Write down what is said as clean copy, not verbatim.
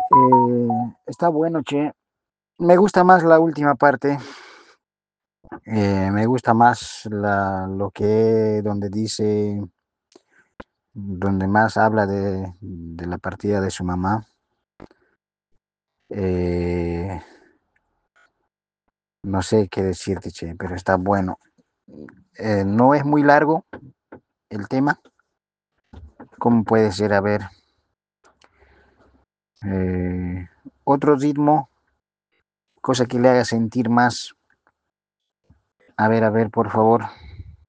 Está bueno, che. Me gusta más la última parte. Me gusta más lo que donde dice, donde más habla de la partida de su mamá. Eh, no sé qué decirte, che, pero está bueno. No es muy largo el tema. ¿Cómo puede ser? A ver, eh, otro ritmo, cosa que le haga sentir más. A ver, por favor.